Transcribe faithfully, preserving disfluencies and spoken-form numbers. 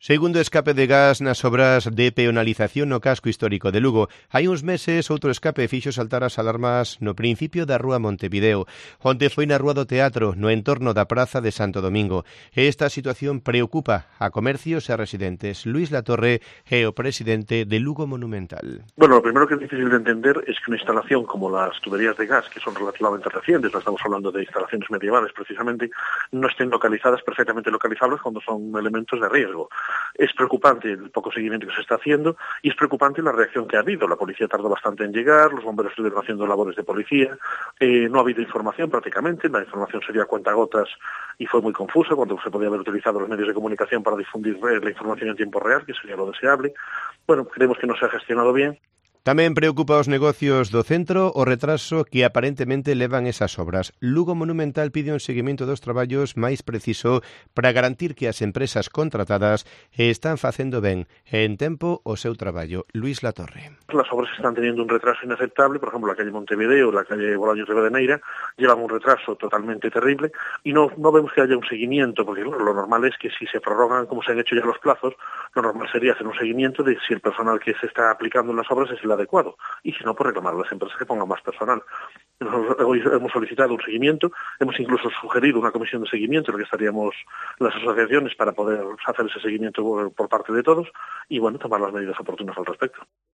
Segundo escape de gas nas obras de peonalización no casco histórico de Lugo. Hai uns meses outro escape fixo saltar as alarmas no principio da rúa Montevideo. Onte foi na rúa do Teatro, no entorno da Praza de Santo Domingo. Esta situación preocupa a comercios e a residentes. Luis Latorre é o presidente de Lugo Monumental. Bueno, lo primero que es difícil de entender es que una instalación como las tuberías de gas, que son relativamente recientes, no estamos hablando de instalaciones medievales precisamente, no estén localizadas, perfectamente localizables cuando son elementos de riesgo. Es preocupante el poco seguimiento que se está haciendo y es preocupante la reacción que ha habido. La policía tardó bastante en llegar, los bomberos estuvieron haciendo labores de policía, eh, no ha habido información prácticamente, la información sería a cuentagotas y fue muy confusa cuando se podía haber utilizado los medios de comunicación para difundir eh, la información en tiempo real, que sería lo deseable. Bueno, creemos que no se ha gestionado bien. Tamén preocupa aos negocios do centro o retraso que aparentemente levan esas obras. Lugo Monumental pide un seguimento dos traballos máis preciso para garantir que as empresas contratadas están facendo ben en tempo o seu traballo. Luis Latorre. Las obras están teniendo un retraso inaceptable, por ejemplo, la calle Montevideo, la calle Bolaños de Rivadeneira, llevan un retraso totalmente terrible y no, no vemos que haya un seguimiento, porque bueno, lo normal es que si se prorrogan como se han hecho ya los plazos, lo normal sería hacer un seguimiento de si el personal que se está aplicando en las obras es el adecuado, y si no, pues reclamar a las empresas que pongan más personal. Hoy hemos solicitado un seguimiento, hemos incluso sugerido una comisión de seguimiento en la que estaríamos las asociaciones para poder hacer ese seguimiento por parte de todos y, bueno, tomar las medidas oportunas al respecto.